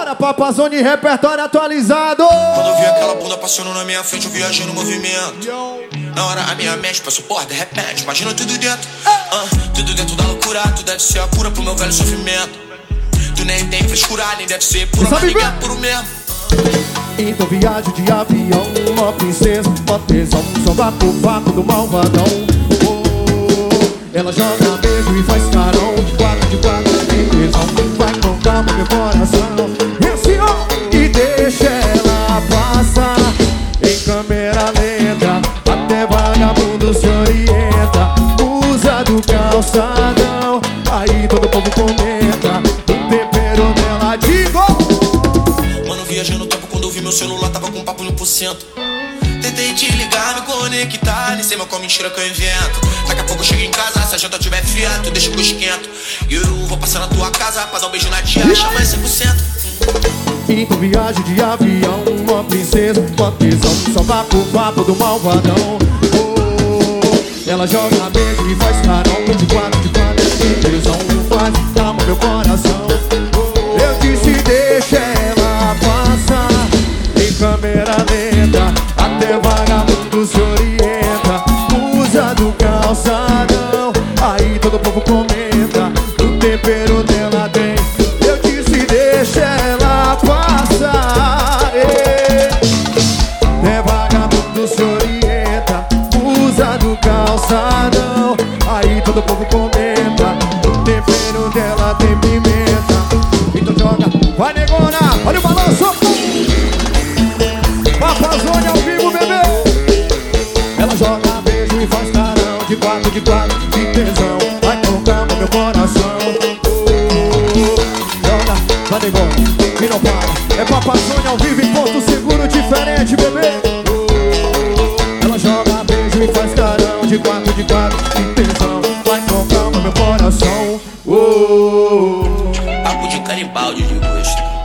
Bora Papazone, repertório atualizado. Quando eu vi aquela bunda passando na minha frente, eu viajei no movimento. Na hora a minha mente passou por de repente, imagina tudo dentro. Tudo dentro da loucura, tu deve ser a cura pro meu velho sofrimento. Tu nem tem frescura, nem deve ser pura, mas ninguém é puro mesmo. Então viagem de avião, uma princesa, uma tesão, só vapo do malvadão. Ela joga beijo e faz carão, de quatro, de tesão. Vai com calma meu coração, esse e deixa ela passar. Em câmera lenta, até vagabundo se orienta. Usa do calçadão, aí todo povo comenta. O tempero dela digo. Mano, viajei no tempo quando eu vi meu celular, tava com papo 1%. Tentei te ligar, me conectar, nem sei mais qual mentira que eu invento. Daqui a pouco eu chego em casa, se a janta tiver fria, tu deixa que eu esquento. E eu vou passar na tua casa pra dar um beijo na tia, chama 100%. Então viagem de avião, uma princesa, uma tesão, só vapo do malvadão. Ela joga beijo e faz carão, de quatro, tesão. Faz calma meu coração. Eu disse deixa ela passar. Em câmera lenta, até vagabundo se orienta. Usa do calçadão, aí todo povo comenta. O tempero dela tem. Eu disse deixa ela passar. É vagabundo se orienta. Usa do calçadão, aí todo povo comenta. O tempero dela tem pimenta. Então joga, vai negona, olha o balanço. Papazone ao vivo, bebê. Ela joga beijo e faz carão, de quatro, de tesão. Vai com calma meu coração. Joga, vai negona, e não para. É Papazone ao vivo em Porto Seguro, diferente, bebê. Ela joga beijo e faz carão, de quatro, tesão. Vai com calma meu coração. Papo de caribaldi de gosto.